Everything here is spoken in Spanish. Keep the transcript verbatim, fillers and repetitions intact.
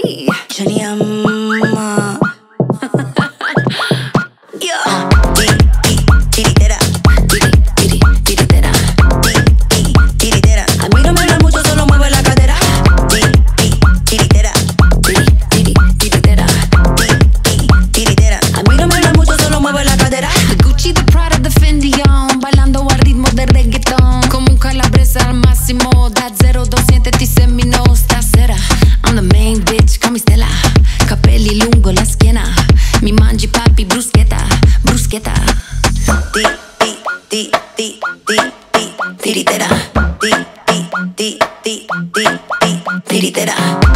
Ay, Johnny ama. Yo. Ti, ti, tiritera. Tiri, tiri, tiritera. Ti, ti, tiritera. A mí no me habla mucho, solo mueve la cadera. Ti, ti, tiritera. Tiri, tiri, tiritera. Ti, ti, tiritera. A mí no me habla mucho, solo mueve la cadera. The Gucci, the Prada, the Fendi on, bailando al ritmo de reggaeton, como un calabresa al máximo. That zero dos siete ti se mi no stasera. I'm the main bitch, call me Stella. Capelli lungo la schiena, mi mangi papi bruschetta, bruschetta. Ti, ti, ti, ti, ti, ti, tiritera. Ti, ti, ti, ti, ti, ti, tiritera.